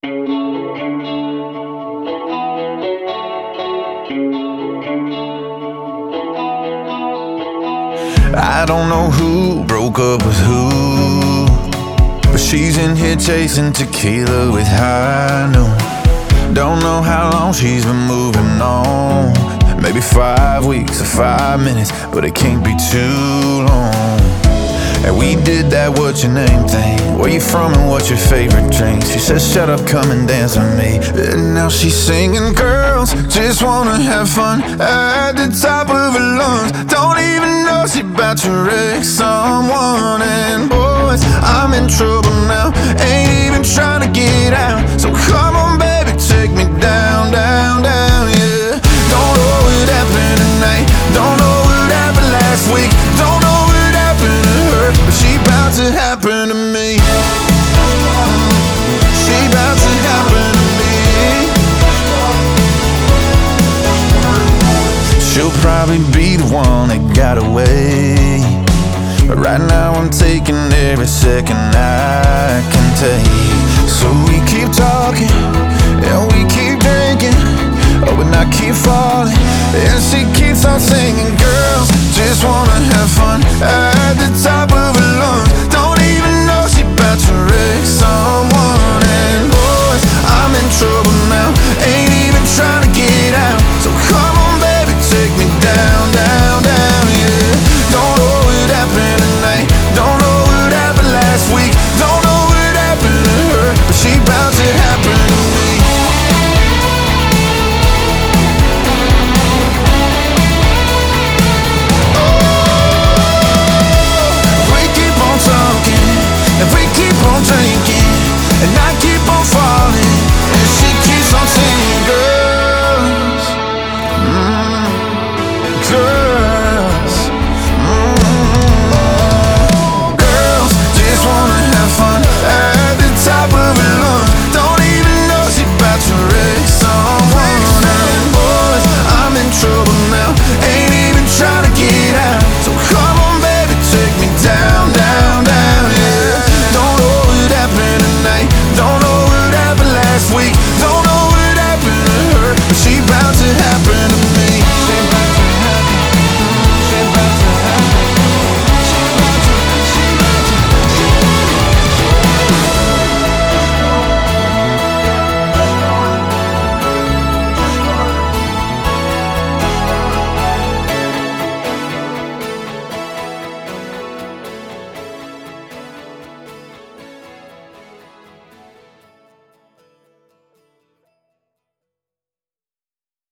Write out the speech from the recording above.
I don't know who broke up with who, but she's in here chasing tequila with high noon. Don't know how long she's been moving on. Maybe 5 weeks or 5 minutes, but it can't be too long. And we did that what's your name thing. Where you from and what's your favorite drink? She says shut up, come and dance with me. And now she's singing, girls just wanna have fun at the top of her lungs. Don't even know she about to wreck someone. And boys, I'm in trouble now, ain't even trying to get out. So come on baby, take me down, down, down, yeah. Don't know what happened tonight, don't know what happened last week, don't know what happened to her, but she about to happen to me. She about to happen to me. She'll probably be the one that got away, but right now I'm taking every second I can take. So we keep talking and we keep drinking, oh, and I keep falling, and she keeps on singing.